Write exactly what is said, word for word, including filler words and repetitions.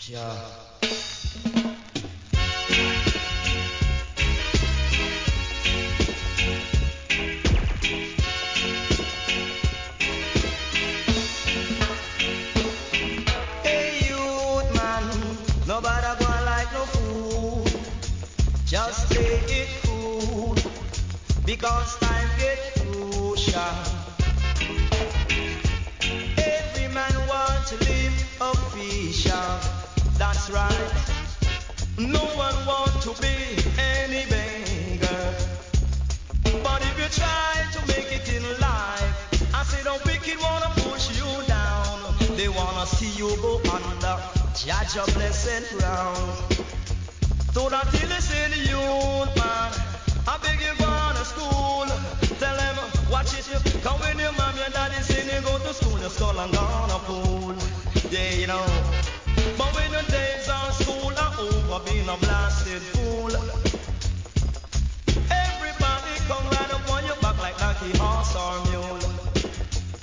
Yeah. Hey youth man, nobody gonna like no fool. Just play it cool, because time get crucial. Every man want to live official. That's right. No one want to be any beggar. But if you try to make it in life, I say the wicked wanna push you down. They wanna see you go under. Judge a blessed ground. So that you listen, youth man, I beg you go to school. Tell them, watch it, come when your mom and daddy say you go to school, you're skull and gonna fool.